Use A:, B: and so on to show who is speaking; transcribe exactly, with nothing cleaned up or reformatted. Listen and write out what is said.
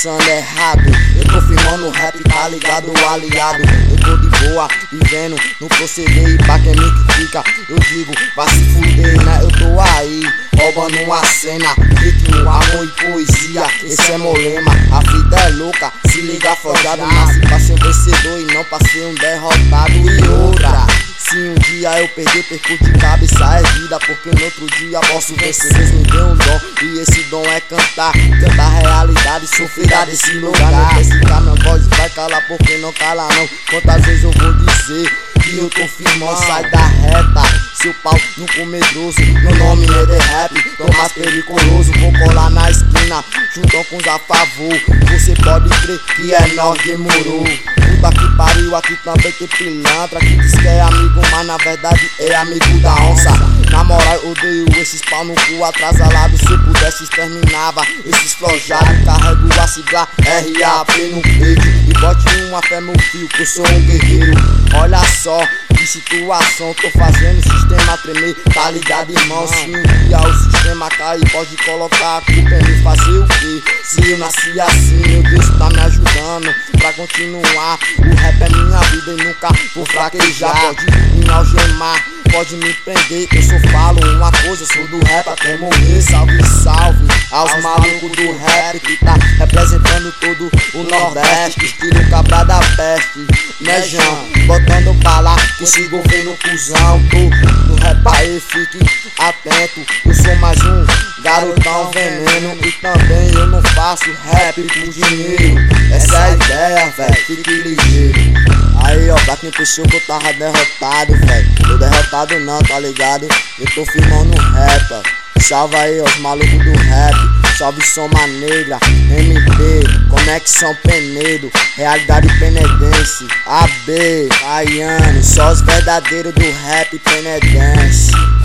A: pensando errado. Eu tô firmando o rap, tá ligado, aliado. Eu tô de boa, vivendo no proceder. E pra quem me critica, eu digo, vai se fuder, né? Eu tô aí, roubando uma cena. Ritmo, amor e poesia, esse é meu lema. A vida é louca, se liga forjado. Nasci pra ser um vencedor e não pra ser um derrotado. E outra, se um dia eu perder, perco de cabeça é vida. Porque no outro dia posso vencer. Deus me deu um dom e esse dom é cantar. Cantar realidade, sofrer desse lugar. Não quer ficar, minha voz vai calar porque não cala não. Quantas vezes eu vou dizer que eu tô firmão, sai da reta. Seu pau no comedroso, meu nome é The Rap. Tô mais periculoso, vou colar na esquina junto com os a favor. Você pode crer que é nós, demorou. Puta que pariu, aqui também tem pilantra que diz que é amigo, mas na verdade é amigo da onça. Na moral, eu odeio esses pau no cu atrasalado. Se eu pudesse exterminava esses flojados. Carrego a sigla R A P no peito e bote uma fé no fio que eu sou um guerreiro. Olha só que situação, tô fazendo o sistema tremer, tá ligado, irmão? Se um dia o sistema cair, pode colocar a culpa em mim. Fazer o quê? Se eu nasci assim, meu Deus tá me ajudando pra continuar. O rap é minha vida e nunca vou fraquejar. Pode me algemar, pode me prender, eu só falo uma coisa, sou do rap até morrer. Salve, salve aos malucos do rap que tá representando todo o Nordeste. Estilo cabra da peste, né, João? Botando bala que esse governo cuzão. Tô no rap aí, fique atento. Eu sou mais um garotão veneno e também eu não faço rap por dinheiro. Essa é a ideia, velho, fique ligeiro. Aí ó, pra quem pensou que eu tava derrotado, velho, tô derrotado não, tá ligado? Eu tô firmando rap, ó. Salve aí os malucos do rap, salve Soma Negra, M B, Conexão Penedo, Realidade Penedense, A B, Baiano, só os verdadeiros do rap penedense.